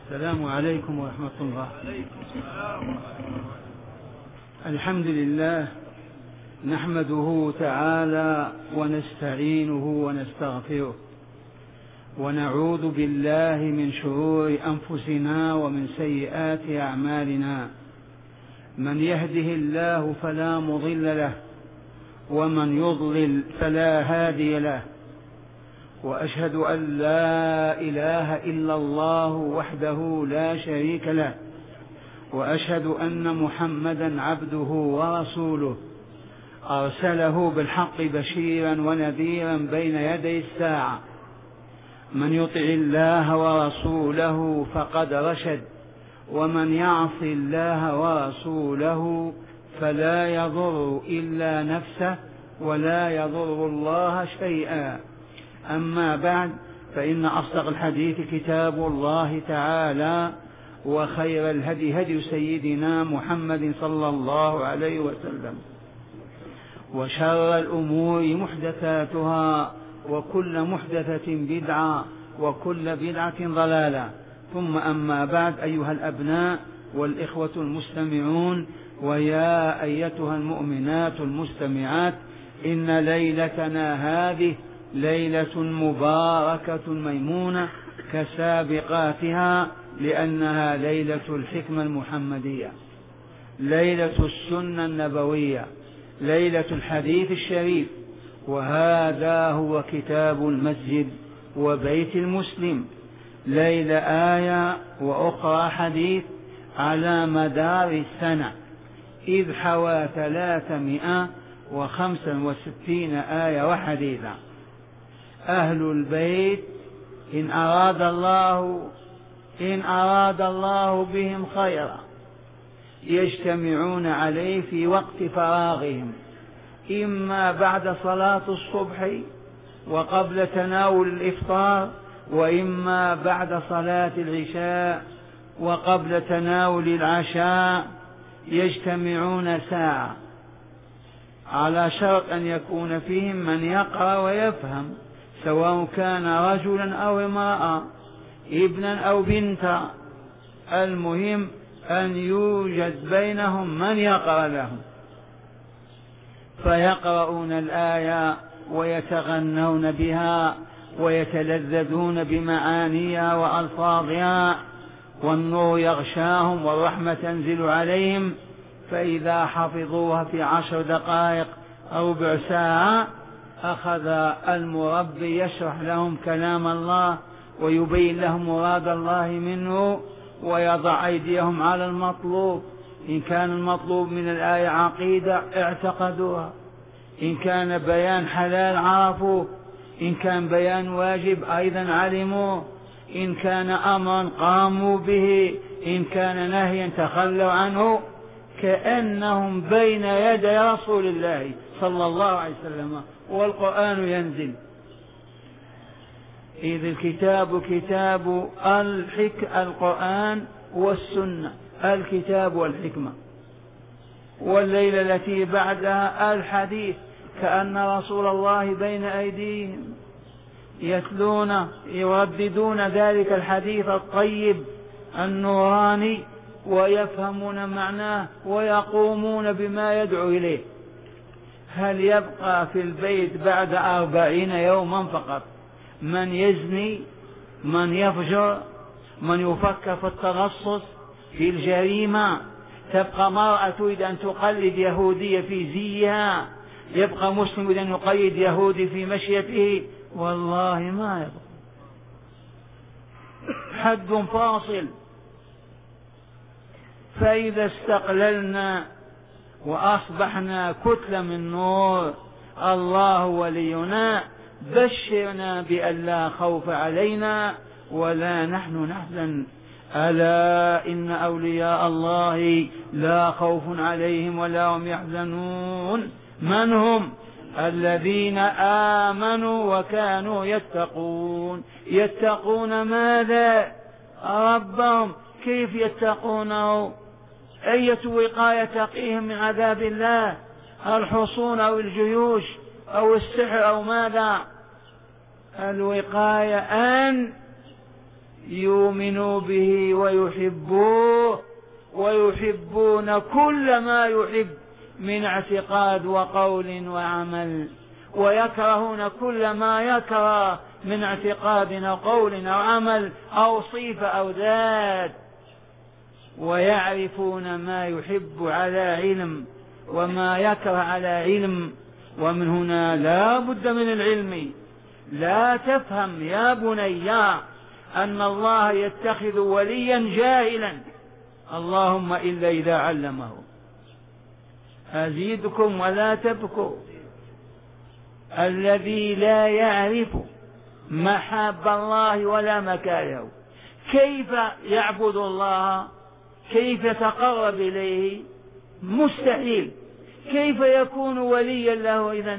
السلام عليكم ورحمة الله. الحمد لله نحمده تعالى ونستعينه ونستغفره ونعوذ بالله من شرور أنفسنا ومن سيئات أعمالنا. من يهده الله فلا مضل له ومن يضلل فلا هادي له، وأشهد أن لا إله إلا الله وحده لا شريك له، وأشهد أن محمدا عبده ورسوله أرسله بالحق بشيرا ونذيرا بين يدي الساعة. من يطع الله ورسوله فقد رشد، ومن يعص الله ورسوله فلا يضر إلا نفسه ولا يضر الله شيئا. أما بعد، فإن أصدق الحديث كتاب الله تعالى، وخير الهدي هدي سيدنا محمد صلى الله عليه وسلم، وشر الأمور محدثاتها، وكل محدثة بدعة، وكل بدعة ضلالة. ثم أما بعد، أيها الأبناء والإخوة المستمعون، ويا أيتها المؤمنات المستمعات، إن ليلتنا هذه ليلة مباركة ميمونة كسابقاتها، لأنها ليلة الحكمة المحمدية، ليلة السنة النبوية، ليلة الحديث الشريف. وهذا هو كتاب المسجد وبيت المسلم، ليلة آية وأخرى حديث على مدار السنة، إذ حوى 365 آية وحديثا. أهل البيت إن أراد الله بهم خيرا يجتمعون عليه في وقت فراغهم، إما بعد صلاة الصبح وقبل تناول الإفطار، وإما بعد صلاة العشاء وقبل تناول العشاء، يجتمعون ساعة، على شرط أن يكون فيهم من يقرأ ويفهم، سواء كان رجلا أو امرأة، ابنا أو بنتا، المهم أن يوجد بينهم من يقرأ لهم، فيقرؤون الآية ويتغنون بها ويتلذذون بمعانيها وألفاظها، والنور يغشاهم والرحمة تنزل عليهم. فإذا حفظوها في 10 دقائق أو ربع ساعة، أخذ المربي يشرح لهم كلام الله ويبين لهم مراد الله منه، ويضع أيديهم على المطلوب. إن كان المطلوب من الآية عقيدة اعتقدوها، إن كان بيان حلال عرفوه، إن كان بيان واجب أيضا علموه، إن كان أمرا قاموا به، إن كان نهيا تخلوا عنه، كأنهم بين يدي رسول الله صلى الله عليه وسلم والقرآن ينزل. إذ الكتاب كتاب القرآن والسنة، الكتاب والحكمة. والليلة التي بعدها الحديث، كأن رسول الله بين أيديهم يتلون يرددون ذلك الحديث الطيب النوراني، ويفهمون معناه ويقومون بما يدعو إليه. هل يبقى في البيت بعد 40 يوما فقط من يزني، من يفجر، من يفكر في الترصص، في الجريمة؟ تبقى مرأة تريد أن تقلد يهودية في زيها، يبقى مسلم يريد أن يقيد يهودي في مشيته؟ والله ما يبقى، حد فاصل. فإذا استقللنا وأصبحنا كتلة من نور، الله ولينا، بشرنا بأن لا خوف علينا ولا نحن نحزن. ألا إن أولياء الله لا خوف عليهم ولا هم يحزنون. من هم؟ الذين آمنوا وكانوا يتقون. يتقون ماذا؟ ربهم. كيف يتقونه؟ أية وقاية تقيهم من عذاب الله؟ الحصون أو الجيوش أو السحر أو ماذا؟ الوقاية أن يؤمنوا به ويحبوه ويحبون كل ما يحب من اعتقاد وقول وعمل، ويكرهون كل ما يكره من اعتقاد أو قول أو عمل أو صفة أو ذات، ويعرفون ما يحب على علم وما يكره على علم. ومن هنا لا بد من العلم. لا تفهم يا بني أن الله يتخذ وليا جاهلا، اللهم إلا إذا علمه. أزيدكم ولا تبكوا. الذي لا يعرف محاب الله ولا مكاره كيف يعبد الله، كيف يتقرب إليه؟ مستحيل. كيف يكون وليا له إذن؟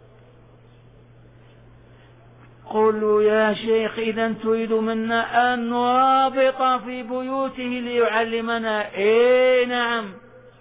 قلوا يا شيخ إذن تريد منا أن نرابط في بيوته ليعلمنا؟ إيه نعم،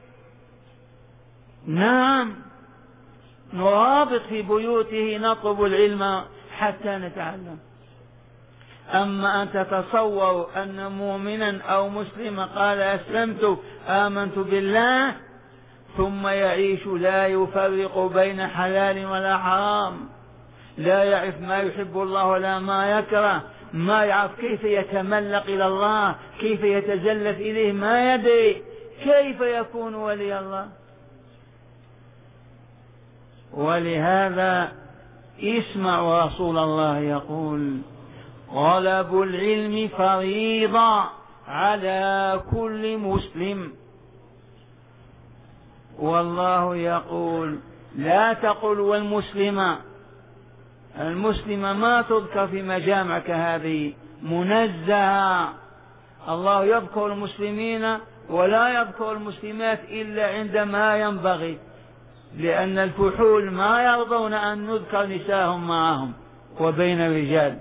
نعم نرابط في بيوته، نطلب العلم حتى نتعلم. أما أن تتصور أن مؤمنا أو مسلما قال أسلمت آمنت بالله ثم يعيش لا يفرق بين حلال ولا حرام، لا يعرف ما يحب الله ولا ما يكره، ما يعرف كيف يتملق إلى الله، كيف يتزلف إليه، ما يدري، كيف يكون ولي الله؟ ولهذا اسمع رسول الله يقول: طلب العلم فريضة على كل مسلم. والله يقول: لا تقل والمسلم. المسلمة ما تذكر في مجامعك هذه، منزهة. الله يذكر المسلمين ولا يذكر المسلمات إلا عندما ينبغي، لأن الفحول ما يرضون أن نذكر نساءهم معهم وبين الرجال.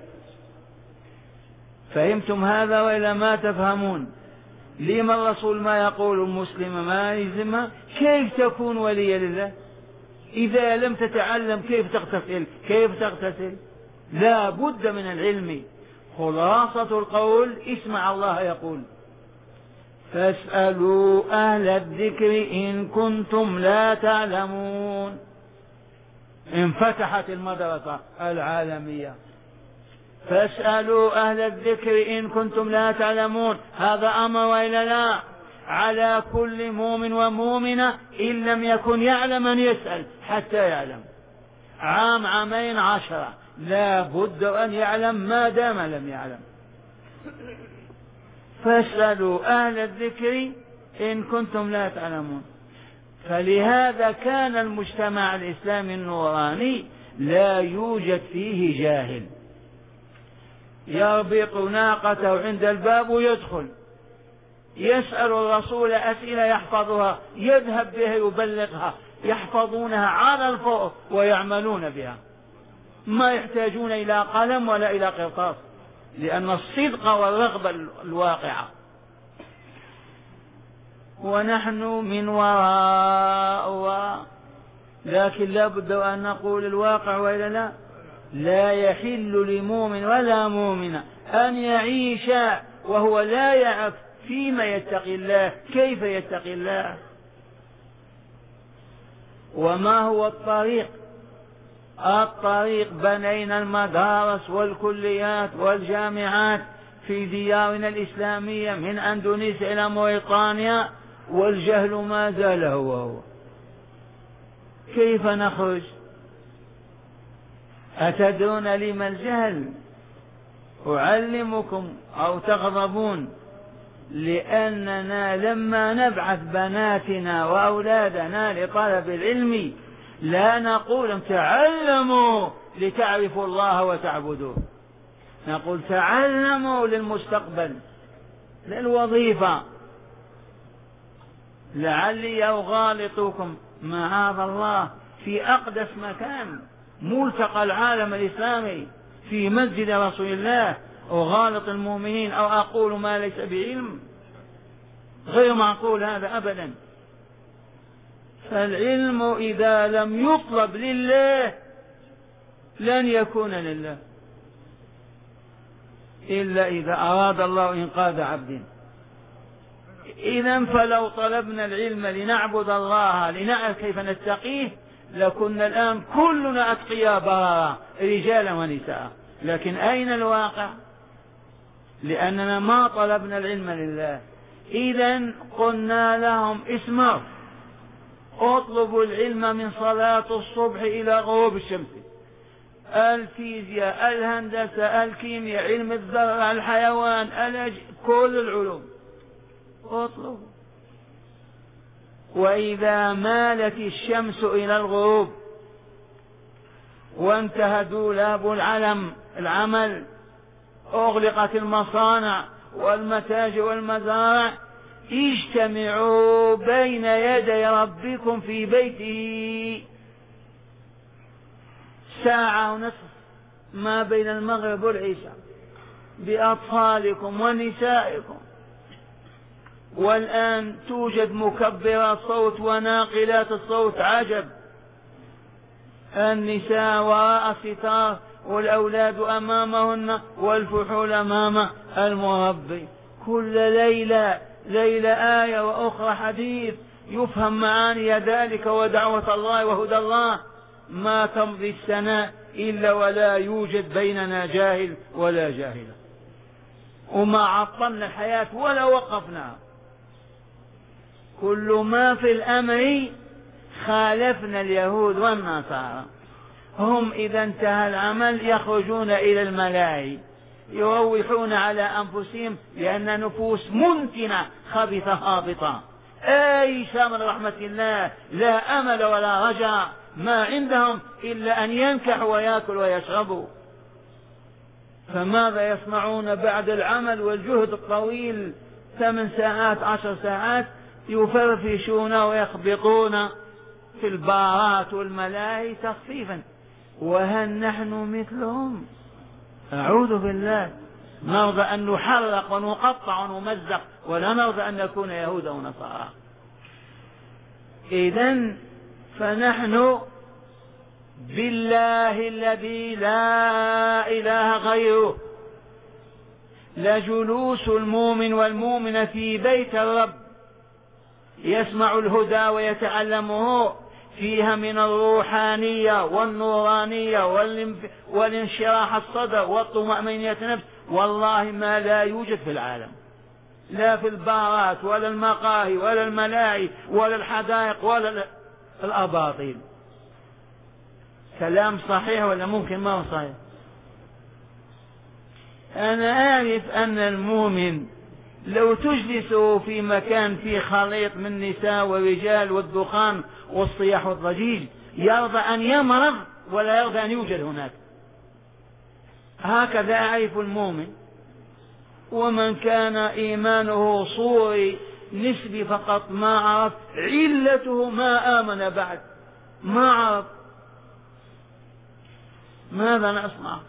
فهمتم هذا وإلا ما تفهمون؟ لما الرسول ما يقول المسلم ما يلزمها؟ كيف تكون وليا لله إذا لم تتعلم كيف تغتسل؟ كيف تغتسل؟ لا بد من العلم. خلاصة القول اسمع الله يقول: فاسألوا أهل الذكر إن كنتم لا تعلمون. انفتحت المدرسة العالمية. فاسألوا أهل الذكر إن كنتم لا تعلمون، هذا أمر وإلا لا؟ على كل مؤمن ومؤمنة إن لم يكن يعلم أن يسأل حتى يعلم. عام 2 10 لا بد أن يعلم ما دام لم يعلم. فاسألوا أهل الذكر إن كنتم لا تعلمون. فلهذا كان المجتمع الإسلامي النوراني لا يوجد فيه جاهل يربط ناقته عند الباب ويدخل يسأل الرسول أسئلة يحفظها، يذهب بها يبلغها، يحفظونها على الفور ويعملون بها، ما يحتاجون إلى قلم ولا إلى قرطاس، لأن الصدق والرغبة الواقعة. ونحن من وراء لكن لا بد أن نقول الواقع وإلا لا؟ لا يحل لمؤمن ولا مؤمنة أن يعيش وهو لا يعرف فيما يتقي الله، كيف يتقي الله. وما هو الطريق؟ الطريق بنينا المدارس والكليات والجامعات في ديارنا الإسلامية من أندونيسيا إلى موريطانيا، والجهل ما زال هو. كيف نخرج؟ أتدرون لما الجهل؟ أعلمكم أو تغضبون، لأننا لما نبعث بناتنا وأولادنا لطلب العلم لا نقول تعلموا لتعرفوا الله وتعبدوه، نقول تعلموا للمستقبل، للوظيفة. لعلي أغالطكم معاذ الله في أقدس مكان، ملتقى العالم الإسلامي، في مسجد رسول الله، أغالط المؤمنين أو أقول ما ليس بعلم؟ غير معقول هذا أبدا. فالعلم إذا لم يطلب لله لن يكون لله. إلا إذا أراد الله إنقاذ عبد. إذا فلو طلبنا العلم لنعبد الله لنعرف كيف نتقيه لكنا الآن كلنا أتقياء بررا رجالا ونساء، لكن أين الواقع؟ لأننا ما طلبنا العلم لله. إذا قلنا لهم اسمعوا، اطلبوا العلم من صلاة الصبح إلى غروب الشمس، الفيزياء، الهندسة، الكيمياء، علم الذرة، الحيوان، كل العلوم اطلبوا. وإذا مالت الشمس إلى الغروب وانتهى دولاب العمل، أغلقت المصانع والمتاجر والمزارع، اجتمعوا بين يدي ربكم في بيته ساعة ونصف ما بين المغرب والعشاء بأطفالكم ونسائكم. والآن توجد مكبرات صوت وناقلات الصوت، عجب، النساء وراء الستار والأولاد أمامهن والفحول أمام المربي، كل ليلة آية وأخرى حديث يفهم معاني ذلك ودعوة الله وهدى الله. ما تمضي السنة إلا ولا يوجد بيننا جاهل ولا جاهلة، وما عطلنا الحياة ولا وقفناها. كل ما في الأمر خالفنا اليهود والنصارى. هم إذا انتهى العمل يخرجون إلى الملاهي يروحون على أنفسهم، لأن نفوس منتنة خبثة هابطة آيسة من رحمة الله، لا أمل ولا رجاء، ما عندهم إلا أن ينكحوا ويأكلوا ويشربوا. فماذا يصنعون بعد العمل والجهد الطويل 8 ساعات 10 ساعات؟ يفرفشون ويخبطون في البارات والملاهي تخفيفا. وهل نحن مثلهم؟ أعوذ بالله، نرضى أن نحرق ونقطع ونمزق ولا نرضى أن نكون يهود أو نصارى. إذن فنحن بالله الذي لا إله غيره لجلوس المؤمن والمؤمنة في بيت الرب يسمع الهدى ويتعلمه، فيها من الروحانية والنورانية والانشراح الصدر والطمأنينة النفس والله ما لا يوجد في العالم، لا في البارات ولا المقاهي ولا الملاهي ولا الحدائق ولا الأباطيل. كلام صحيح ولا ممكن ما هو صحيح؟ أنا أعرف أن المؤمن لو تجلسه في مكان فيه خليط من نساء ورجال والدخان والصياح والضجيج يرضى أن يمرض ولا يرضى أن يوجد هناك. هكذا أعرف المؤمن. ومن كان إيمانه صوري نسبي فقط ما عرف علته ما آمن بعد، ما عرف. ماذا نصنع؟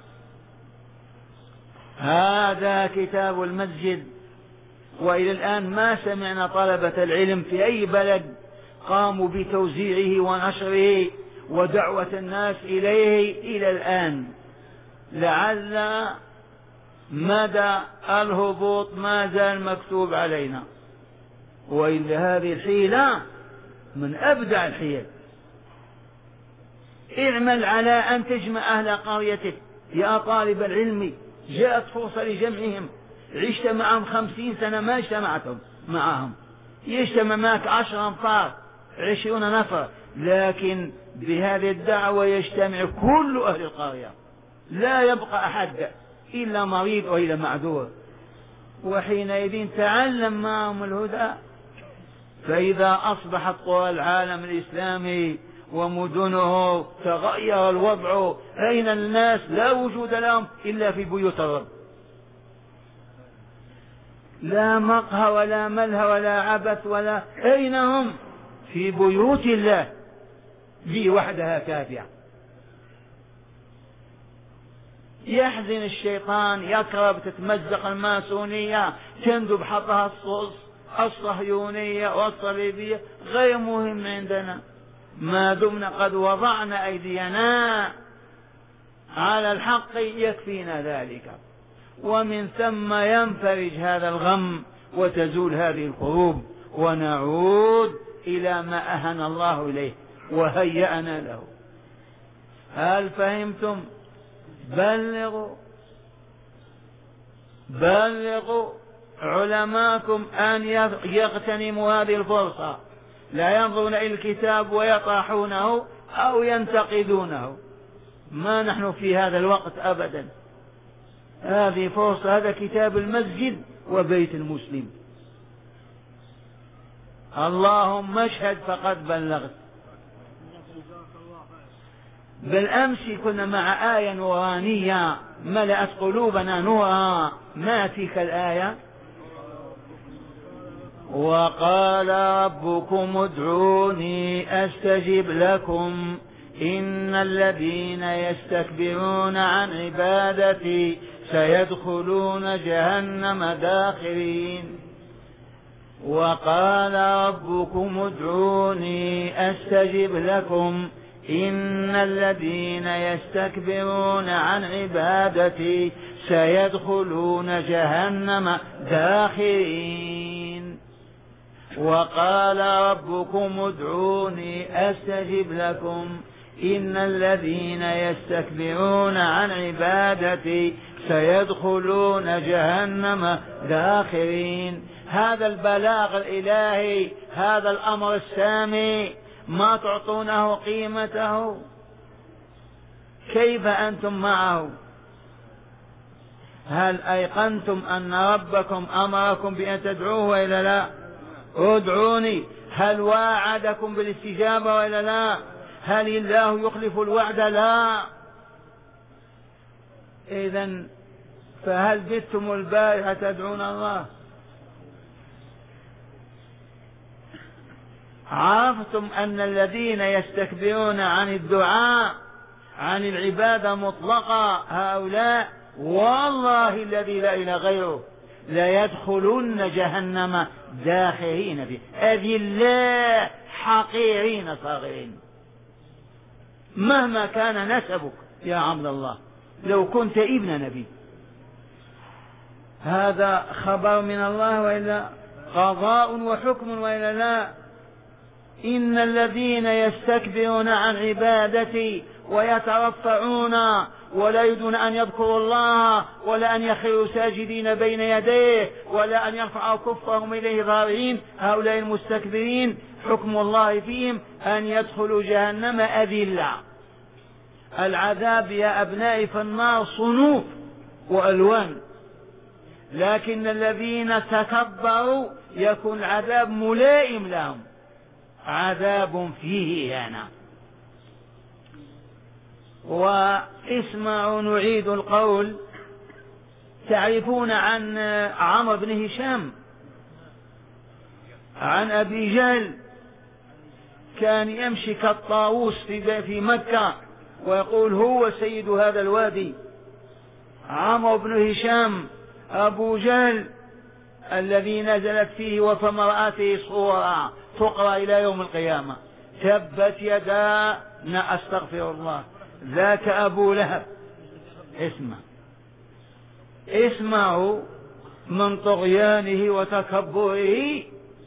هذا كتاب المسجد، وإلى الآن ما سمعنا طلبة العلم في أي بلد قاموا بتوزيعه ونشره ودعوة الناس إليه إلى الآن. لعل مدى الهبوط ما زال مكتوب علينا، وإلا هذه الحيلة من أبدع الحيل. اعمل على أن تجمع أهل قريتك يا طالب العلم، جاءت فرصة لجمعهم، عشت معهم 50 سنة ما اجتمعتم معهم، يجتمع معك 10 أنفار 20 نفر، لكن بهذه الدعوة يجتمع كل أهل القرية، لا يبقى أحد إلا مريض وإلا معذور، وحينئذ تعلم معهم الهدى. فإذا أصبحت قرى العالم الإسلامي ومدنه تغير الوضع، أين الناس؟ لا وجود لهم إلا في بيوت الرب، لا مقهى ولا ملهى ولا عبث ولا، أين هم؟ في بيوت الله، دي وحدها كافية. يحزن الشيطان يكرب تتمزق الماسونية، تندب حظها الصهيونية والصليبية، غير مهم عندنا ما دمنا قد وضعنا أيدينا على الحق يكفينا ذلك. ومن ثم ينفرج هذا الغم وتزول هذه الكروب ونعود إلى ما أهن الله إليه وهيأنا له. هل فهمتم؟ بلغوا علماءكم أن يغتنموا هذه الفرصة، لا ينظرون إلى الكتاب ويطرحونه أو ينتقدونه. ما نحن في هذا الوقت أبدا. هذه فرصة، هذا كتاب المسجد وبيت المسلم. اللهم اشهد فقد بلغت. بالأمس كنا مع آية نورانية ملأت قلوبنا نورا. ما تلك الآية؟ وقال ربكم ادعوني أستجب لكم إن الذين يستكبرون عن عبادتي سيدخلون جهنم داخرين. وقال ربكم ادعوني أستجب لكم إن الذين يستكبرون عن عبادتي سيدخلون جهنم داخرين. وقال ربكم ادعوني أستجب لكم إن الذين يستكبرون عن عبادتي سيدخلون جهنم داخرين. هذا البلاغ الإلهي، هذا الأمر السامي، ما تعطونه قيمته؟ كيف أنتم معه؟ هل أيقنتم أن ربكم أمركم بأن تدعوه وإلا لا؟ ادعوني. هل واعدكم بالاستجابة وإلا لا؟ هل الله يخلف الوعد؟ لا. إذن فهل بتم البارحة تدعون الله؟ عرفتم أن الذين يستكبرون عن الدعاء عن العبادة مطلقة هؤلاء والله الذي لا إله غيره لا يدخلون جهنم داخرين به، أذلاء حقيرين صاغرين. مهما كان نسبك يا عبد الله، لو كنت ابن نبي. هذا خبر من الله وإلا قضاء وحكم وإلا لا؟ إن الذين يستكبرون عن عبادتي ويترفعون ولا يريدون أن يذكروا الله ولا أن يخروا ساجدين بين يديه ولا أن يرفعوا كفهم إليه ضارعين، هؤلاء المستكبرين حكم الله فيهم أن يدخلوا جهنم أذلة. العذاب يا أبنائي في النار صنوف وألوان، لكن الذين تكبروا يكون العذاب ملائم لهم، عذاب فيه هنا. واسمعوا نعيد القول. تعرفون عن عمرو بن هشام عن أبي جهل، كان يمشي كالطاووس في مكة ويقول هو سيد هذا الوادي. عمرو بن هشام أبو جهل الذي نزلت فيه وفي امرأته صورة تقرأ إلى يوم القيامة، تبت يدا أستغفر الله، ذاك أبو لهب. اسمعوا من طغيانه وتكبره،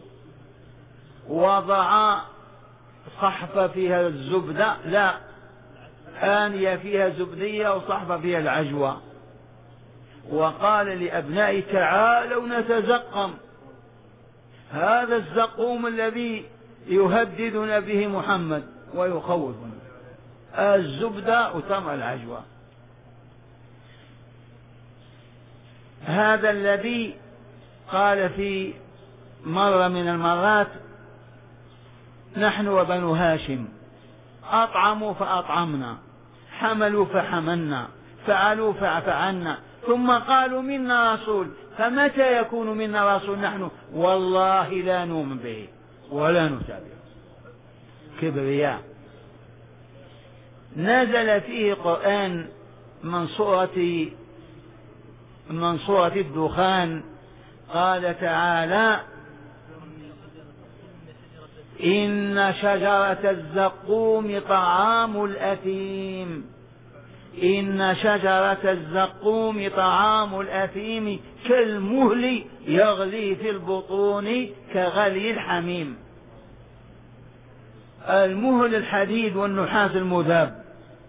وضع صحفة فيها الزبدة، لا، آنية فيها زبدية وصحفة فيها العجوة، وقال لأبنائي تعالوا نتزقم. هذا الزقوم الذي يهددنا به محمد ويخوفنا، الزبدة وتمر العجوة. هذا الذي قال في مرة من المرات نحن وبنو هاشم أطعموا فأطعمنا، حملوا فحملنا، فعلوا ففعلنا، ثم قالوا منا رسول، فمتى يكون منا رسول؟ نحن والله لا نؤمن به ولا نتابعه. كبرياء. نزل فيه قرآن من سورة الدخان، قال تعالى إن شجرة الزقوم طعام الأثيم إن شجرة الزقوم طعام الأثيم كالمهل يغلي في البطون كغلي الحميم. المهل الحديد والنحاس المذاب،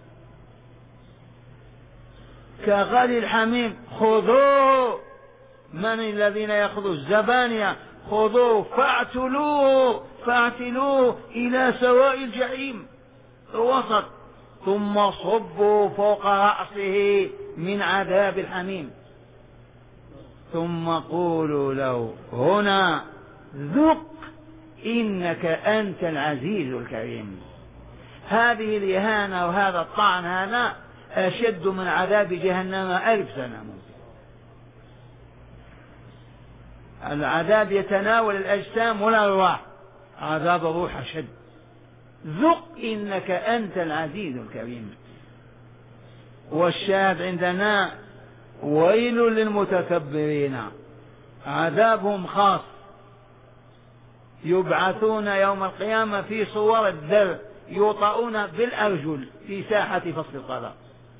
كغلي الحميم. خذوه، من الذين يأخذوا؟ الزبانية. خذوه فاعتلوه إلى سواء الجحيم الوسط، ثم صبوا فوق رأسه من عذاب الحميم، ثم قولوا له هنا ذق إنك أنت العزيز الكريم. هذه الإهانة وهذا الطعن هذا أشد من عذاب جهنم 1000 سنة. العذاب يتناول الأجسام والأرواح، عذاب الروح أشد. ذق إنك أنت العزيز الكريم. والشاهد عندنا ويل للمتكبرين، عذابهم خاص، يبعثون يوم القيامة في صور الذر، يوطؤون بالأرجل في ساحة فصل القضاء.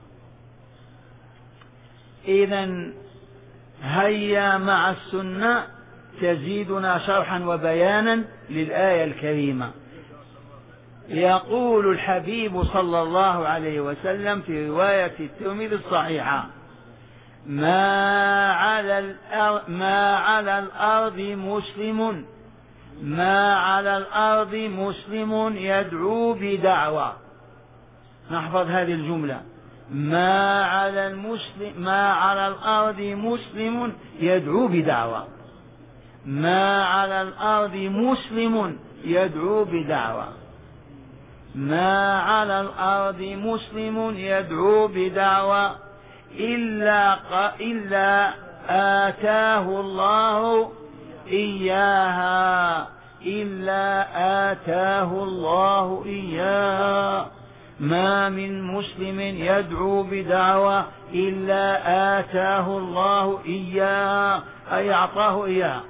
إذن هيا مع السنة تزيدنا شرحا وبيانا للآية الكريمة. يقول الحبيب صلى الله عليه وسلم في رواية الترمذي الصحيحة: ما على الأرض مسلم يدعو بدعوة. نحفظ هذه الجملة: ما على الأرض مسلم يدعو بدعوة. ما على الأرض مسلم يدعو بدعوة. ما على الأرض مسلم يدعو بدعوة إلا آتاه الله إياها. ما من مسلم يدعو بدعوة إلا آتاه الله إياها، أي أعطاه إياها.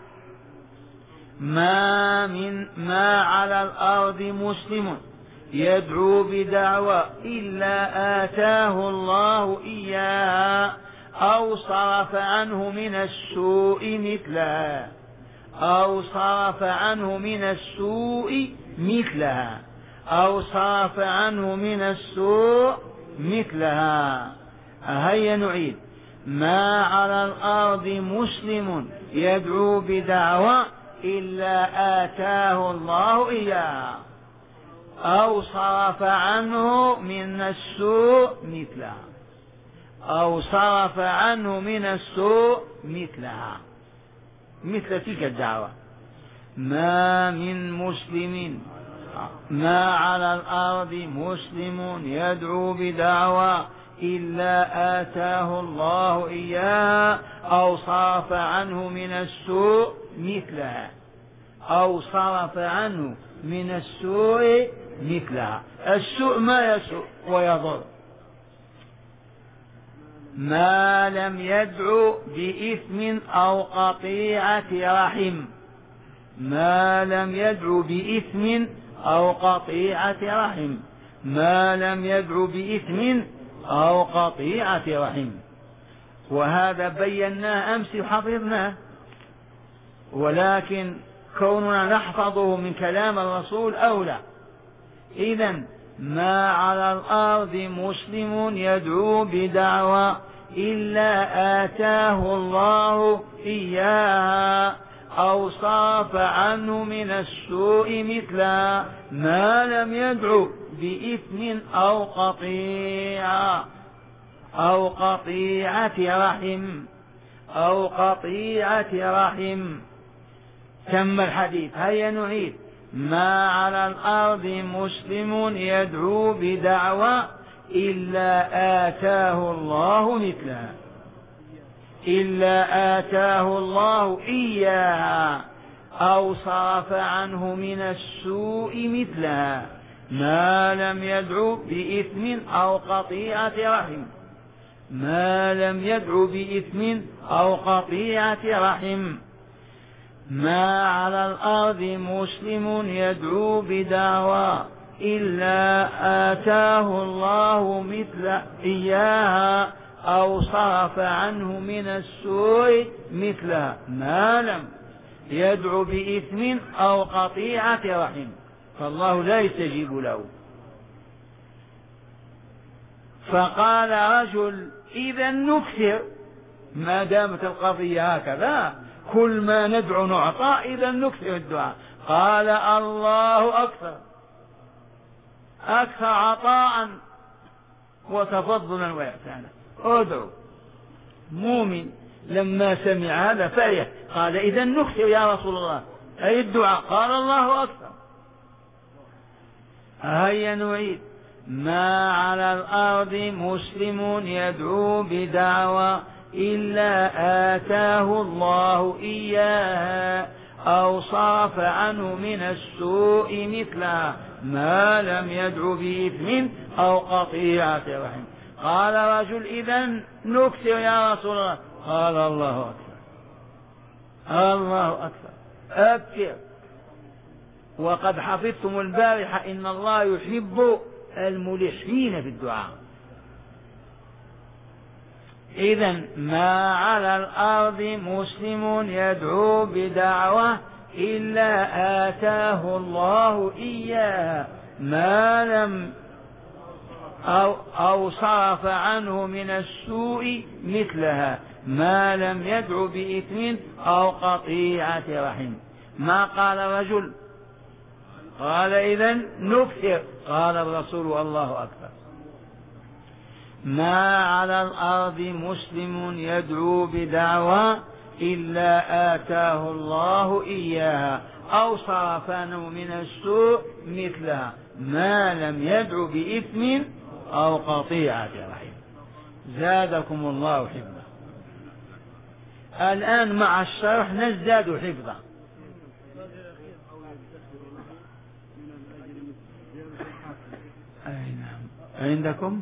ما على الأرض مسلم يدعو بدعوة إلا آتاه الله إياها أو صرف عنه من السوء مثلها. أو صرف عنه من السوء مثلها. أو صرف عنه من السوء مثلها. هيا نعيد: ما على الأرض مسلم يدعو بدعوة إلا آتاه الله إياها أو صرف عنه من السوء مثلها. أو صرف عنه من السوء مثلها، مثل تلك الدعوة. ما على الأرض مسلم يدعو بدعوة إلا آتاه الله إياها أو صرف عنه من السوء مثلها. أو صرف عنه من السوء مثلها. السوء ما يسوء ويضر. ما لم يدعو بإثم أو قطيعة رحم. ما لم يدعو بإثم أو قطيعة رحم. ما لم يدعو بإثم أو قطيعة رحم. وهذا بيناه أمس وحفظناه، ولكن كوننا نحفظه من كلام الرسول أولى. إذن ما على الأرض مسلم يدعو بدعوة إلا آتاه الله إياها أو صرف عنه من السوء مثلا ما لم يدعو بإثم أو قطيعة رحم. تم الحديث. هيا نعيد: ما على الأرض مسلم يدعو بدعوة إلا آتاه الله مثلها. إلا آتاه الله إياها أو صرف عنه من السوء مثلها ما لم يدعو بإثم أو قطيعة رحم. ما لم يدعو بإثم أو قطيعة رحم. ما على الأرض مسلم يدعو بدعوة إلا آتاه الله مثل إياها أو صرف عنه من السوء مثلها ما لم يدعو بإثم أو قطيعة رحم، فالله لا يستجيب له. فقال رجل إذا نكثر، ما دامت القضية هكذا كل ما ندعو نعطى، إذا نكثر الدعاء. قال الله أكثر، أكثر عطاء وتفضلا وإحسانا. ادعو. مؤمن لما سمع هذا فرح، قال إذا نكثر يا رسول الله أي الدعاء. قال الله أكثر. هيا نعيد. ما على الأرض مسلم يدعو بدعوى إلا آتاه الله إياها أو صرف عنه من السوء مثلها ما لم يدعو بإثم أو قطيعة رحم. قال رجل إذا نكثر يا رسول الله. قال الله أكثر، الله أكثر، أكثر. وقد حفظتم البارحة إن الله يحب الملحين في الدعاء. إذن ما على الأرض مسلم يدعو بدعوة إلا آتاه الله إياها ما لم أو صرف عنه من السوء مثلها ما لم يدعو بإثم أو قطيعة رحم. ما قال رجل قال إذن نكثر. قال الرسول الله أكبر. ما على الأرض مسلم يدعو بدعوى إلا آتاه الله إياها أو صرف عنه من السوء مثلها ما لم يدعو بإثم أو قطيعة رحم. زادكم الله حفظا. الآن مع الشرح نزداد حفظا. أي نعم عندكم.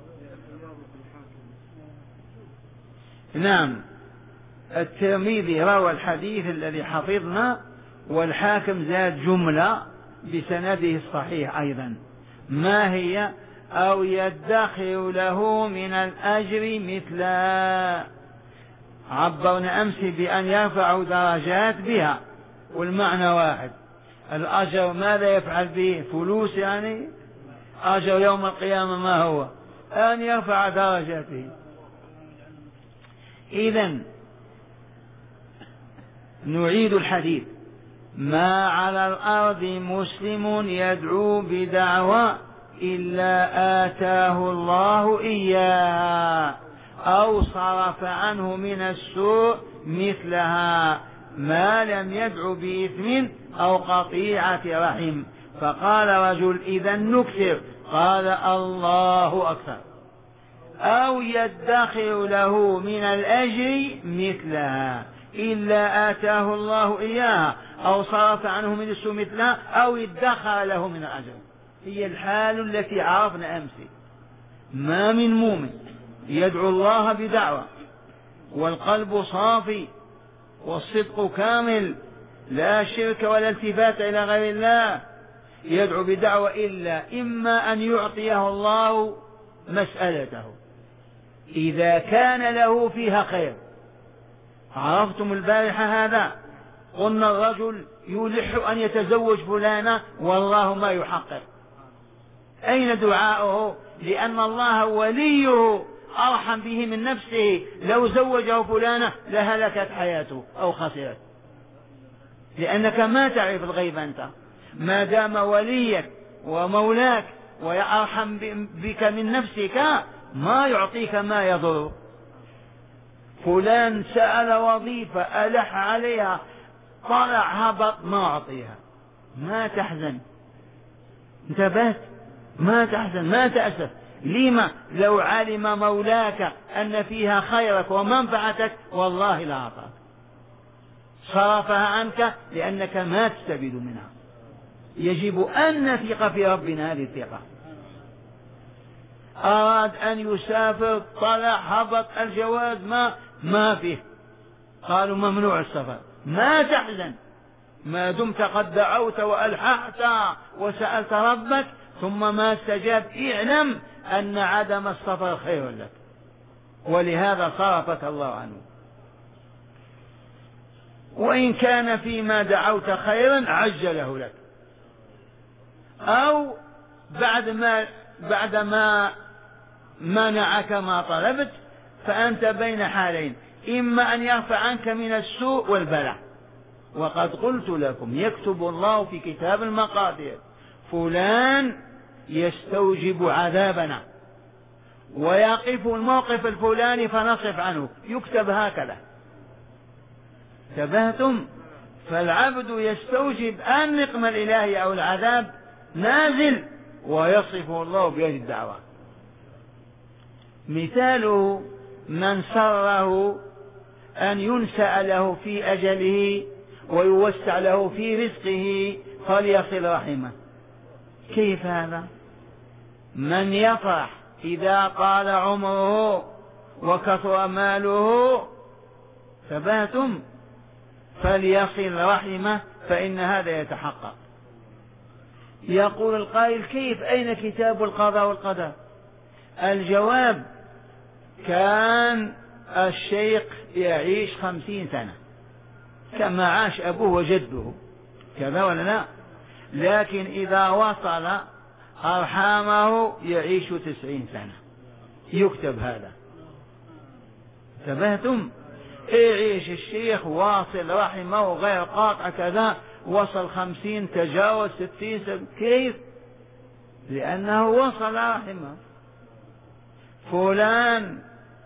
نعم الترمذي روى الحديث الذي حفظنا، والحاكم زاد جملة بسنده الصحيح أيضا. ما هي؟ أو يدخر له من الأجر مثلا. عبرنا أمس بأن يرفع درجات بها، والمعنى واحد. الأجر ماذا يفعل به؟ فلوس يعني؟ أجر يوم القيامة ما هو؟ أن يرفع درجاته. إذن نعيد الحديث. ما على الأرض مسلم يدعو بدعوى إلا آتاه الله إياها أو صرف عنه من السوء مثلها ما لم يدعو بإثم أو قطيعة رحم. فقال رجل إذا نكثر. قال الله أكثر. أو يدخر له من الأجر مثلها إلا آتاه الله إياها أو صرف عنه من السوء مثلها أو ادخر له من الأجر. هي الحال التي عرفنا أمس. ما من مؤمن يدعو الله بدعوة والقلب صافي والصدق كامل، لا شرك ولا التفات إلى غير الله، يدعو بدعوة إلا إما أن يعطيه الله مسألته إذا كان له فيها خير. عرفتم البارحة هذا؟ قلنا الرجل يلح أن يتزوج فلانة والله ما يحقق. أين دعاؤه؟ لأن الله وليه أرحم به من نفسه. لو زوجه فلانة لهلكت حياته أو خسرت، لأنك ما تعرف الغيب أنت. ما دام وليك ومولاك ويرحم بك من نفسك ما يعطيك ما يضر. فلان سأل وظيفة ألح عليها طلع هبط ما أعطيها، ما تحزن. انتبهت؟ ما تحزن ما تأسف. لما؟ لو علم مولاك أن فيها خيرك ومنفعتك والله لا أعطاك. صرفها عنك لأنك ما تستفيد منها. يجب أن نثق في ربنا هذه الثقة. أراد أن يسافر طلع هبط الجواز ما فيه، قالوا ممنوع السفر. ما تحزن ما دمت قد دعوت وألححت وسألت ربك ثم ما استجاب اعلم أن عدم السفر خير لك، ولهذا صرفك الله عنه. وإن كان فيما دعوت خيرا عجله لك، أو بعدما منعك ما طلبت، فأنت بين حالين: إما أن يرفع عنك من السوء والبلاء. وقد قلت لكم يكتب الله في كتاب المقادير فلان يستوجب عذابنا، ويقف الموقف الفلاني فنصف عنه، يكتب هكذا. انتبهتم؟ فالعبد يستوجب النقمة الإلهية أو العذاب نازل، ويصفه الله بهذه الدعوة. مثاله: من سره أن ينسأ له في أجله ويوسع له في رزقه فليصل رحمه. كيف هذا؟ من يفرح إذا طال عمره وكثر ماله، ثباتم، فليصل رحمه، فإن هذا يتحقق. يقول القائل: كيف؟ أين كتاب القضاء والقدر؟ الجواب: كان الشيخ يعيش 50 سنة كما عاش أبوه وجده، كذا ولا لا؟ لكن إذا وصل أرحامه يعيش 90 سنة، يكتب هذا. انتبهتم؟ يعيش الشيخ واصل رحمه غير قاطع كذا، وصل 50 تجاوز 60 كيف؟ لأنه وصل رحمه. فلان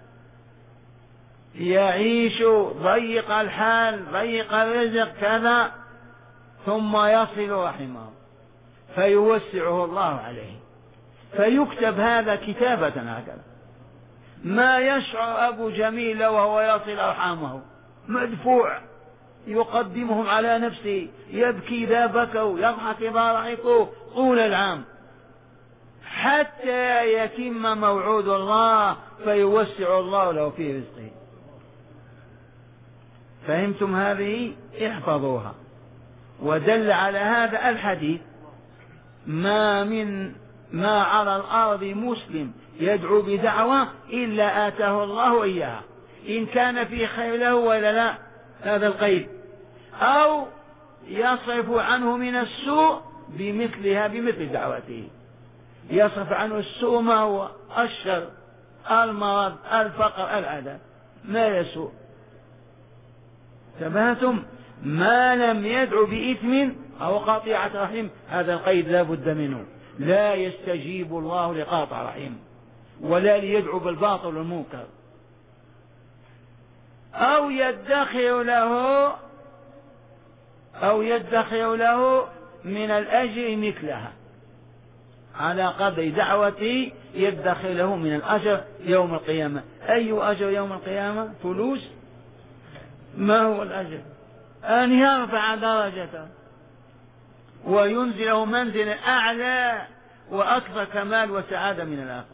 يعيش ضيق الحال ضيق الرزق كذا، ثم يصل رحمه فيوسعه الله عليه، فيكتب هذا كتابة هكذا. ما يشعر أبو جميل وهو يصل أرحامه، مدفوع، يقدمهم على نفسه، يبكي إذا بكوا، يضحك إذا ضحكوا طول العام، حتى يتم موعود الله فيوسع الله له في رزقه. فهمتم هذه؟ احفظوها. ودل على هذا الحديث: ما على الأرض مسلم يدعو بدعوة إلا آتاه الله إياها، إن كان في خير له ولا لا، هذا القيد، أو يصرف عنه من السوء بمثلها، بمثل دعوته، يصرف عنه السوء ما هو الشر، المرض، الفقر، العذاب، ما يسوء. تبهتم؟ ما لم يدعو بإثم أو قطيعة رحم، هذا القيد لا بد منه. لا يستجيب الله لقاطع رحم، ولا ليدعو بالباطل والمنكر. أو يدخر له من الأجر مثلها، على قدر دعوته يدخر له من الأجر يوم القيامة. أي أجر يوم القيامة؟ فلوس؟ ما هو الأجر؟ أن يرفع درجته وينزله منزلا أعلى وأكثر كمال وسعادة من الآخر.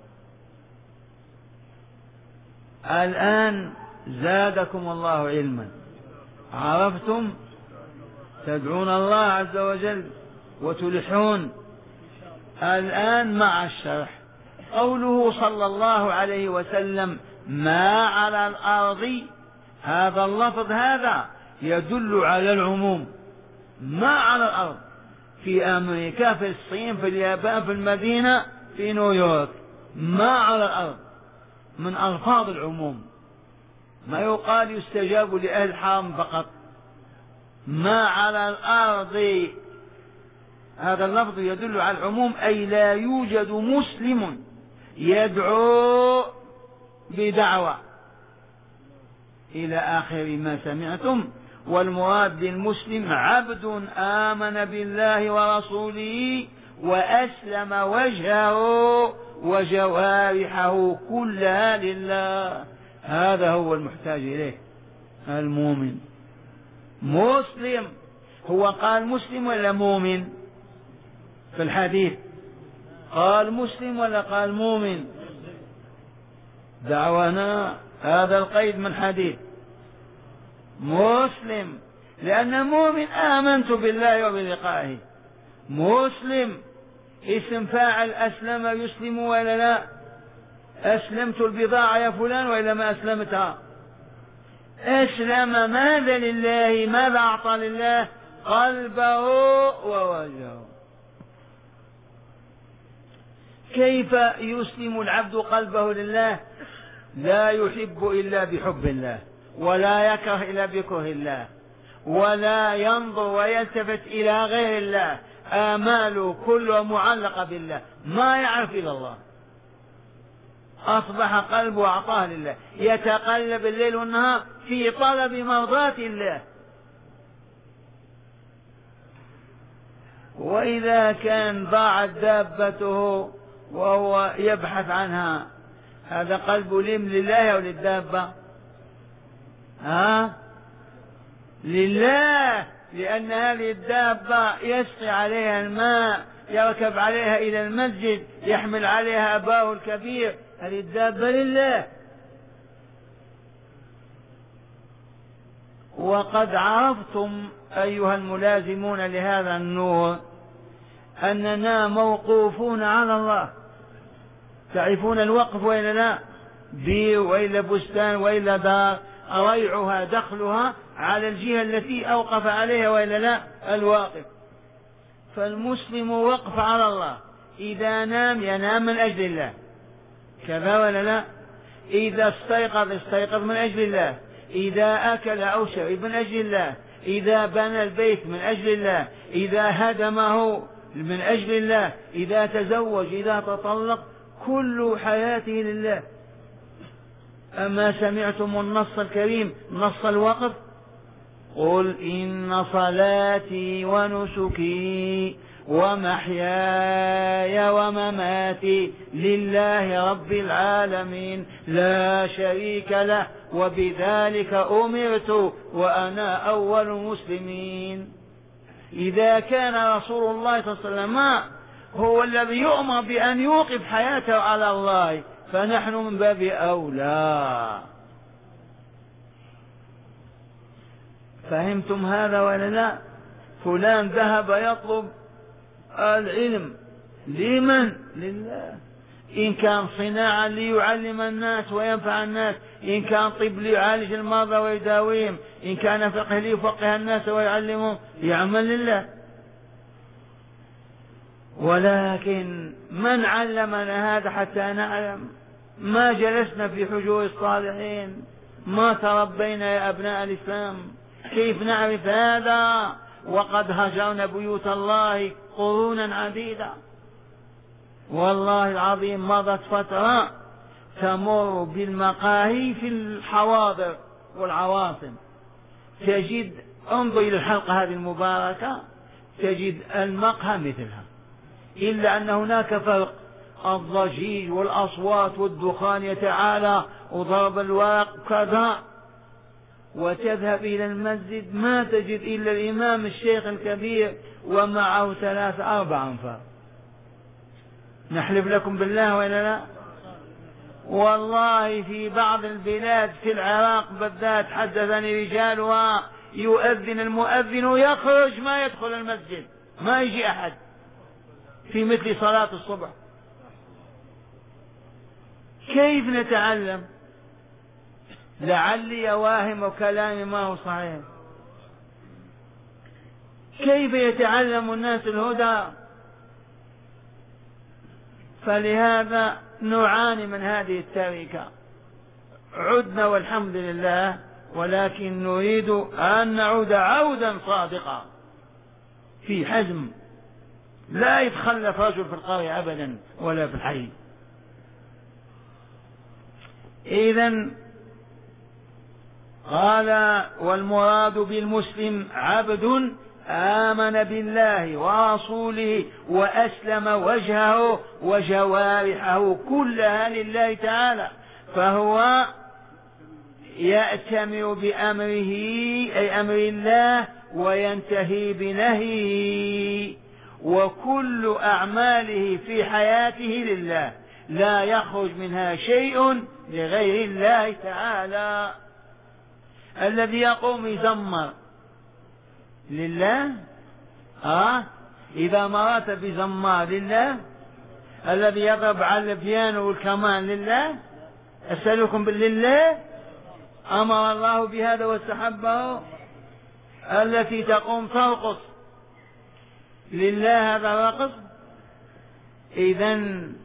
الآن زادكم الله علما، عرفتم؟ تدعون الله عز وجل وتلحون. الآن مع الشرح. قوله صلى الله عليه وسلم: ما على الأرض، هذا اللفظ هذا يدل على العموم. ما على الأرض، في أمريكا، في الصين، في اليابان، في المدينة، في نيويورك، ما على الأرض من ألفاظ العموم، ما يقال يستجاب لأهل الحرم فقط. ما على الأرض، هذا اللفظ يدل على العموم، أي لا يوجد مسلم يدعو بدعوة إلى آخر ما سمعتم. والمراد بالمسلم عبد آمن بالله ورسوله وأسلم وجهه وجوارحه كلها لله، هذا هو المحتاج إليه المؤمن. مسلم، هو قال مسلم ولا مؤمن؟ في الحديث قال مسلم ولا قال مؤمن؟ دعوانا هذا القيد من حديث مسلم، لأن مؤمن آمنت بالله وبلقائه. مسلم اسم فاعل أسلم يسلم ولا لا؟ أسلمت البضاعة يا فلان وإلا ما أسلمتها؟ أسلم ماذا لله؟ ماذا أعطى لله؟ قلبه ووجهه. كيف يسلم العبد قلبه لله؟ لا يحب إلا بحب الله، ولا يكره إلا بكره الله، ولا ينظر ويلتفت إلى غير الله، آماله كلها معلقة بالله، ما يعرف إلا الله. أصبح قلبه أعطاه لله، يتقلب الليل والنهار في طلب مرضاة الله. وإذا كان ضاعت دابته وهو يبحث عنها، هذا قلب لم لله أو للدابة؟ لله، لأن هذه الدابة يسقي عليها الماء، يركب عليها إلى المسجد، يحمل عليها أباه الكبير، هذه الدابة لله. وقد عرفتم أيها الملازمون لهذا النور أننا موقوفون على الله. تعرفون الوقف وإلا لا؟ بير وإلا بستان وإلا دار، ريعها دخلها على الجهة التي أوقف عليها وإلا لا؟ الواقف. فالمسلم وقف على الله، إذا نام ينام من أجل الله، كذا ولا لا؟ إذا استيقظ من أجل الله، إذا أكل أو شرب من أجل الله، إذا بنى البيت من أجل الله، إذا هدمه من أجل الله، إذا تزوج، إذا تطلق، كل حياته لله. أما سمعتم النص الكريم، نص الوقف؟ قل إن صلاتي ونسكي ومحياي ومماتي لله رب العالمين لا شريك له وبذلك أمرت وأنا أول المسلمين. إذا كان رسول الله صلى الله عليه وسلم هو الذي يؤمر بأن يوقف حياته على الله، فنحن من باب أولى. فهمتم هذا ولا لا؟ فلان ذهب يطلب العلم لمن؟ لله. إن كان صناعة ليعلم الناس وينفع الناس، إن كان طب ليعالج المرضى ويداويهم، إن كان فقه ليفقه الناس ويعلمهم، يعمل لله. ولكن من علمنا هذا حتى نعلم؟ ما جلسنا في حجور الصالحين، ما تربينا يا أبناء الإسلام، كيف نعرف هذا وقد هجرنا بيوت الله قرونا عديدة؟ والله العظيم مضت فترة تمر بالمقاهي في الحواضر والعواصم، تجد، انظر إلى الحلقة هذه المباركة، تجد المقهى مثلها، إلا أن هناك فرق، الضجيج والأصوات والدخان يتعالى وضرب الورق كذا. وتذهب إلى المسجد ما تجد إلا الإمام الشيخ الكبير ومعه 3-4 أنفار. نحلف لكم بالله ولا لا؟ والله في بعض البلاد في العراق بالذات حدثني رجالها، يؤذن المؤذن ويخرج ما يدخل المسجد، ما يجي أحد في مثل صلاة الصبح. كيف نتعلم؟ لعلي واهم وكلامي ما هو صحيح. كيف يتعلم الناس الهدى؟ فلهذا نعاني من هذه التركة. عدنا والحمد لله، ولكن نريد أن نعود عودا صادقا في حزم، لا يتخلف رجل في القرية أبدا ولا في الحي. إذن قال: والمراد بالمسلم عبد آمن بالله ورسوله وأسلم وجهه وجوارحه كلها لله تعالى، فهو يأتمر بأمره أي أمر الله وينتهي بنهيه، وكل أعماله في حياته لله، لا يخرج منها شيء لغير الله تعالى. الذي يقوم يزمر لله إذا مررت بزمار لله الذي يضرب على البيانو والكمان لله، أسألكم بالله أمر الله بهذا واستحبه؟ التي تقوم ترقص لله هذا الرقص. إذن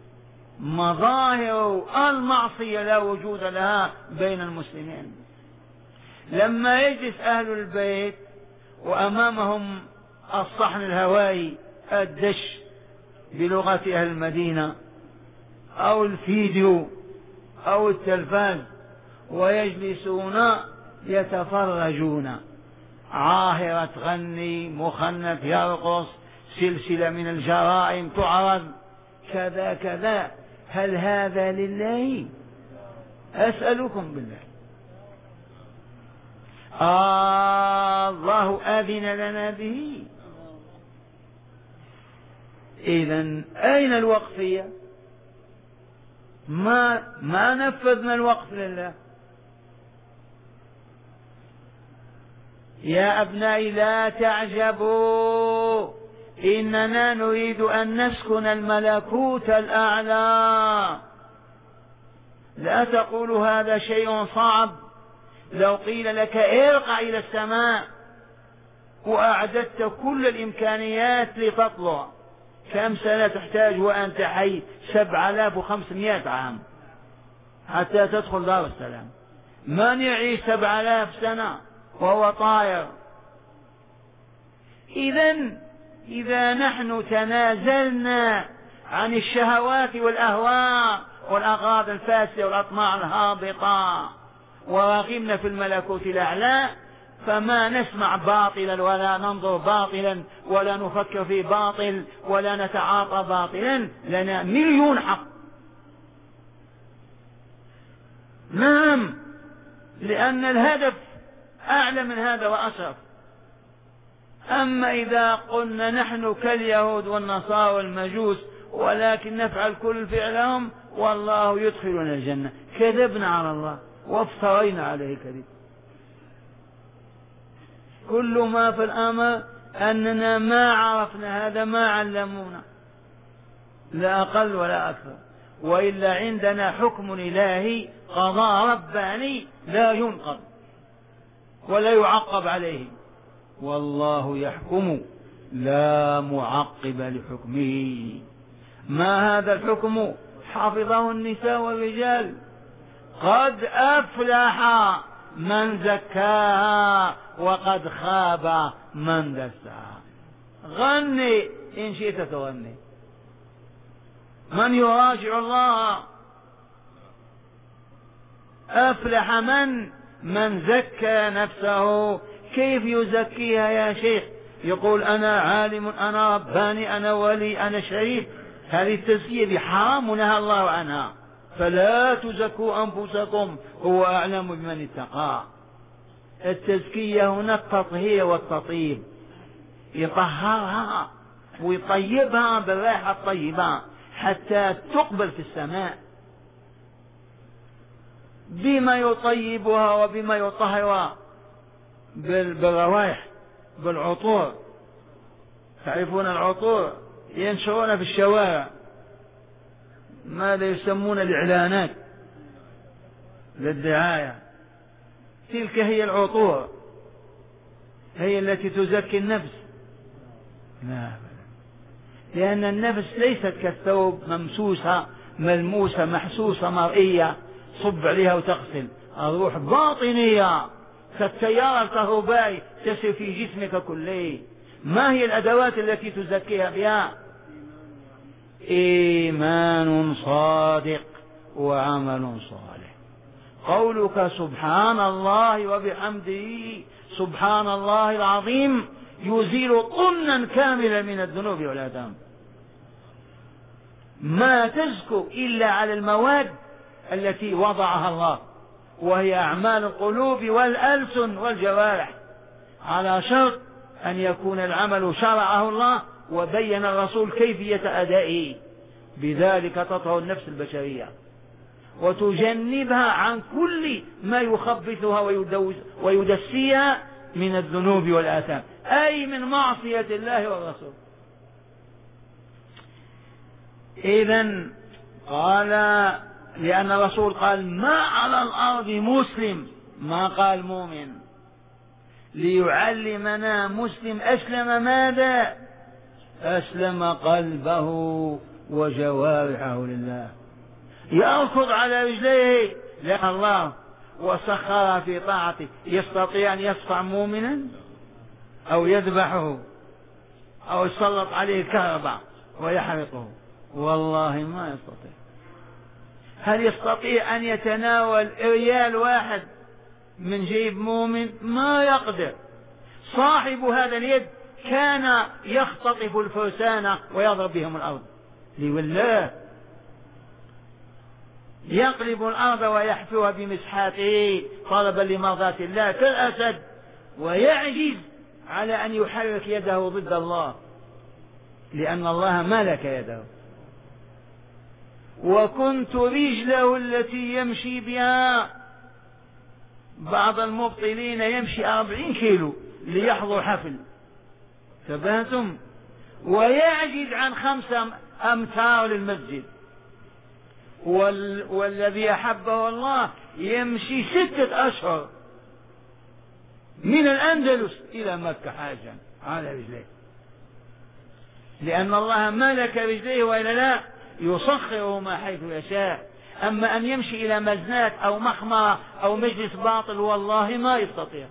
مظاهر المعصية لا وجود لها بين المسلمين. لما يجلس أهل البيت وأمامهم الصحن الهوائي الدش بلغة أهل المدينة أو الفيديو أو التلفاز، ويجلسون يتفرجون، عاهرة تغني، مخنث يرقص، سلسلة من الجرائم تعرض، كذا كذا، هل هذا لله؟ أسألكم بالله. الله أذن لنا به. إذن أين الوقفية؟ ما نفذنا الوقف لله. يا أبنائي لا تعجبوا، إننا نريد أن نسكن الملكوت الأعلى. لا تقولوا هذا شيء صعب. لو قيل لك ارقع إلى السماء وأعددت كل الإمكانيات لتطلع، كم سنة تحتاج وأنت حي؟ 7500 عام حتى تدخل دار السلام. من يعيش 7000 سنة وهو طائر؟ إذا نحن تنازلنا عن الشهوات والأهواء والأغراض الفاسدة والأطماع الهابطة ورغبنا في الملكوت الأعلى، فما نسمع باطلا ولا ننظر باطلا ولا نفكر في باطل ولا نتعاطى باطلا، لنا مليون حق. نعم، لأن الهدف أعلى من هذا وأشرف. أما إذا قلنا نحن كاليهود والنصارى والمجوس ولكن نفعل كل فعلهم والله يدخلنا الجنة، كذبنا على الله وافترينا عليه كذب. كل ما في الأمر أننا ما عرفنا هذا، ما علمونا، لا أقل ولا أكثر. وإلا عندنا حكم إلهي قضاء رباني لا ينقض ولا يعقب عليه، والله يحكم لا معقب لحكمه. ما هذا الحكم؟ حفظه النساء والرجال. قد أفلح من زكاها وقد خاب من دساها. غني إن شئت تغني. من يراجع الله؟ أفلح من زكى نفسه. كيف يزكيها يا شيخ؟ يقول أنا عالم، أنا رباني، أنا ولي، أنا شريف. هذه التزكية حرام نهى الله عنها. فلا تزكوا أنفسكم هو أعلم بمن اتقى. التزكية هنا التطهير والتطيب، يطهرها ويطيبها بالرائحة الطيبة حتى تقبل في السماء. بما يطيبها وبما يطهرها؟ بالروائح، بالعطور. تعرفون العطور ينشرون في الشوارع، ماذا يسمون الإعلانات للدعاية. تلك هي العطور، هي التي تزكي النفس. لا، لأن النفس ليست كالثوب ممسوسة ملموسة محسوسة مرئية صب عليها وتغسل. الروح باطنية كالتيار الكهربائي تسير في جسمك كله. ما هي الأدوات التي تزكيها بها؟ إيمان صادق وعمل صالح. قولك سبحان الله وبحمده سبحان الله العظيم يزيل طنا كاملا من الذنوب والآثام. ما تزكو إلا على المواد التي وضعها الله، وهي أعمال القلوب والألسن والجوارح، على شرط أن يكون العمل شرعه الله وبين الرسول كيفية أدائه. بذلك تطهر النفس البشرية وتجنبها عن كل ما يخبثها ويدسيها من الذنوب والآثام، أي من معصية الله والرسول. إذن قال، لأن الرسول قال ما على الأرض مسلم، ما قال مؤمن، ليعلمنا مسلم أسلم ماذا؟ أسلم قلبه وجوارحه لله، يركض على رجليه لأن الله وسخر في طاعته. يستطيع أن يصفع مؤمنا أو يذبحه أو يسلط عليه الكهرباء ويحرقه؟ والله ما يستطيع. هل يستطيع أن يتناول ريال واحد من جيب مؤمن؟ ما يقدر. صاحب هذا اليد كان يختطف الفرسان ويضرب بهم الأرض لله، يقلب الأرض ويحفرها بمسحاته طلبا لمرضاة الله كالأسد، ويعجز على أن يحرك يده ضد الله لأن الله ملك يده. وكنت رجله التي يمشي بها، بعض المبطلين يمشي 40 كيلو ليحضر حفل، تبهتم، ويعجز عن 5 أمتار للمسجد. والذي أحبه الله يمشي 6 أشهر من الأندلس إلى مكة حاجا على رجليه، لأن الله ملك رجليه وإلا لا يسخرهما حيث يشاء. أما أن يمشي إلى مزنات أو مخمرة أو مجلس باطل والله ما يستطيع،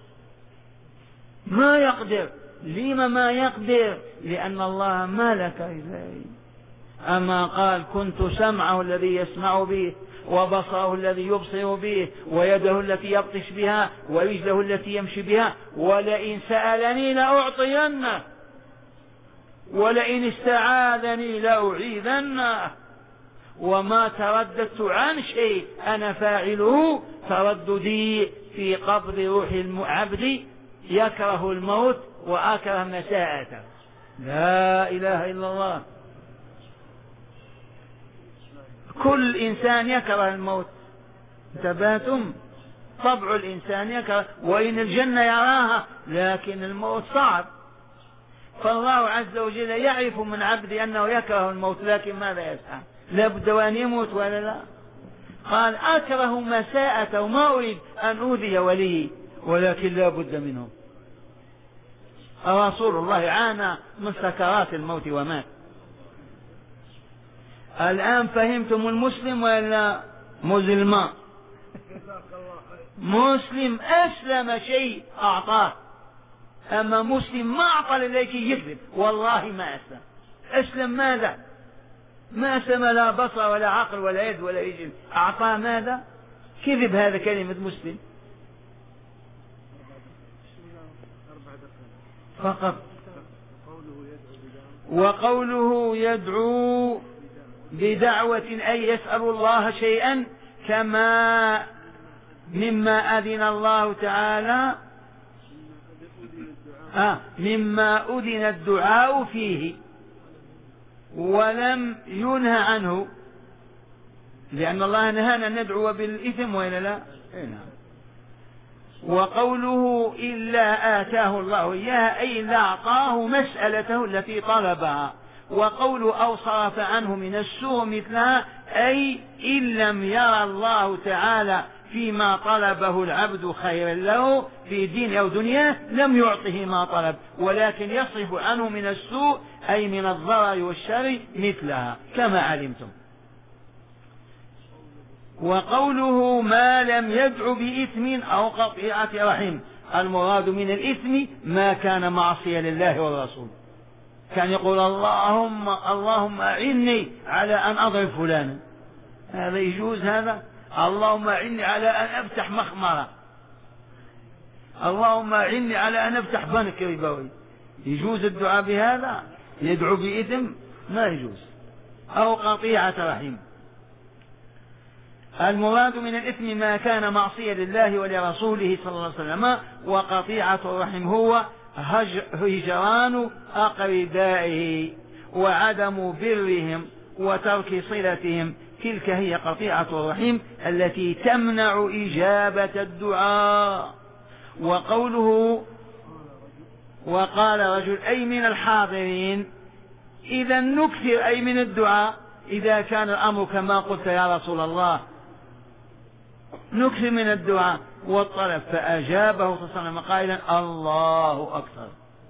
ما يقدر. لما ما يقدر؟ لأن الله ملك رجليه. أما قال كنت سمعه الذي يسمع به وبصره الذي يبصر به ويده التي يبطش بها ورجله التي يمشي بها، ولئن سألني لأعطينه ولئن استعاذني لأعيذنه، وما ترددت عن شيء أنا فاعله ترددي في قبض روح العبد يكره الموت وأكره مساءته. لا إله إلا الله. كل إنسان يكره الموت، انتبهتم؟ طبع الإنسان يكره، وإن الجنة يراها لكن الموت صعب. فالله عز وجل يعرف من عبده أنه يكره الموت، لكن ماذا يسعى؟ لابد أن يموت ولا لا؟ قال أكره مساءته، ما أريد أن أوذي ولي ولكن لا بد منه. رسول الله عانى من سكرات الموت ومات. الآن فهمتم المسلم ولا مسلم؟ مسلم أسلم شيء أعطاه، أما مسلم ما أعطى لليك يكذب، والله ما أسلم. أسلم ماذا؟ ما أسلم لا بصر ولا عقل ولا يد ولا رجل، أعطاه ماذا؟ كذب. هذا كلمة مسلم فقط. وقوله يدعو بدعوة أي يسأل الله شيئا، كما مما أذن الله تعالى مما أذن الدعاء فيه ولم ينهى عنه، لأن الله نهانا أن ندعو بالإثم وإلا لا؟ وقوله إلا آتاه الله إياها أي إلا أعطاه مسألته التي طلبها. وقوله أو صرف عنه من السوء مثلها أي إن لم يرى الله تعالى فيما طلبه العبد خيرا له في دين أو دنياه لم يعطه ما طلب، ولكن يصرف عنه من السوء أي من الضرر والشر مثلها كما علمتم. وقوله ما لم يدع بإثم أو قطيعة رحم، المراد من الإثم ما كان معصية لله والرسول، كان يقول اللهم أعني على أن أضرب فلانا، هذا يجوز؟ هذا اللهم أعني على أن أفتح مخمرة، اللهم أعني على أن أفتح بنك ربوي، يجوز الدعاء بهذا؟ يدعو بإثم ما يجوز. أو قطيعة رحم، المراد من الإثم ما كان معصية لله ولرسوله صلى الله عليه وسلم. وقطيعة الرحم هو هجران أقربائه وعدم برهم وترك صلتهم، تلك هي قطيعة الرحم التي تمنع إجابة الدعاء. وقوله وقال رجل أي من الحاضرين إذا نكثر أي من الدعاء إذا كان الأمر كما قلت يا رسول الله، نكثر من الدعاء والطلب. فأجابه صلى الله عليه وسلم قائلا الله أكثر،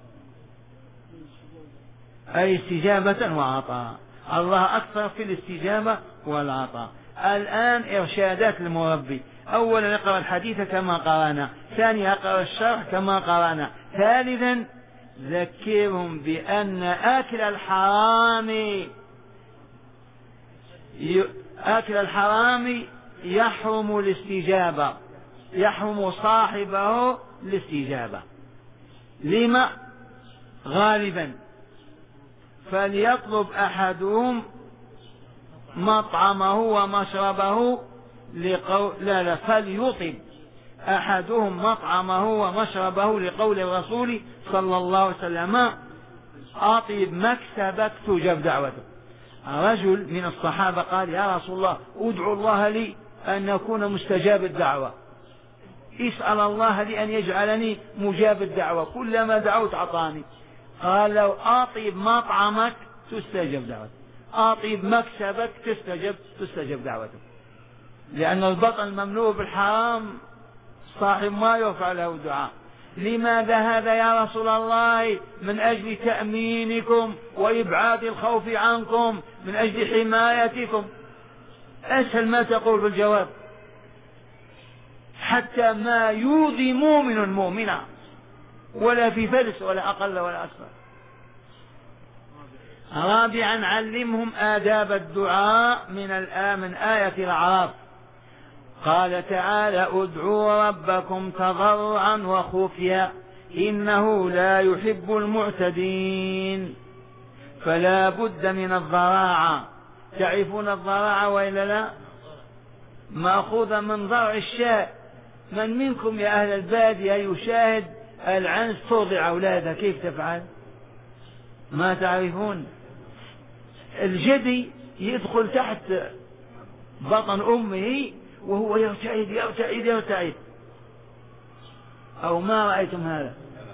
أي استجابة وعطاء. الله أكثر في الاستجابة والعطاء. الآن إرشادات المربي: أولا اقرأ الحديث كما قرانا، ثانيا اقرأ الشرح كما قرانا، ثالثا ذكرهم بأن أكل الحرام يحرم الاستجابة، يحرم صاحبه الاستجابة. لما؟ غالبا فليطلب أحدهم مطعمه ومشربه فليطب أحدهم مطعمه ومشربه لقول الرسول صلى الله عليه وسلم: أطيب مكسبك تجب دعوته. رجل من الصحابة قال: يا رسول الله ادعو الله لي أن أكون مستجاب الدعوة، اسأل الله لي أن يجعلني مجاب الدعوة، كلما دعوت أعطاني. قال: لو أطيب مطعمك تستجب دعوتك، أطيب مكسبك تستجب دعوتك، لأن البطن المملوء بالحرام صاحب ما يرفع له الدعاء. لماذا هذا يا رسول الله؟ من أجل تأمينكم وإبعاد الخوف عنكم، من أجل حمايتكم. أسهل ما تقول بالجواب، حتى ما يؤذي مؤمن مؤمنا، ولا في فلس ولا أقل ولا أكثر. رابعا علمهم آداب الدعاء من آية الأعراف. قال تعالى: ادعوا ربكم تضرعا وخفيا إنه لا يحب المعتدين. فلا بد من الضراعة. تعرفون الضراعة وإلا لا؟ مأخوذة من ضرع الشاة. من منكم يا أهل البادية يشاهد العنز ترضع أولادها كيف تفعل؟ ما تعرفون. الجدي يدخل تحت بطن أمه وهو يرتعد يرتعد يرتعد، أو ما رأيتم هذا؟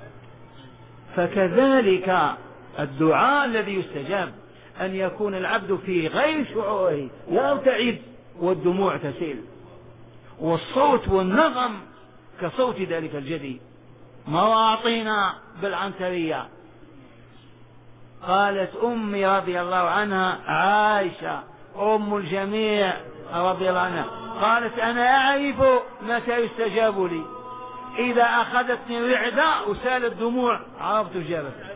فكذلك الدعاء الذي يستجاب أن يكون العبد في غير شعوره يرتعد والدموع تسيل، والصوت والنغم كصوت ذلك الجدي. مواطينا بالعنترية. قالت أمي رضي الله عنها عائشة أم الجميع رضي الله عنها، قالت: أنا أعرف متى يستجاب لي، إذا أخذتني الرعدة وسالت دموع عرفت إجابته.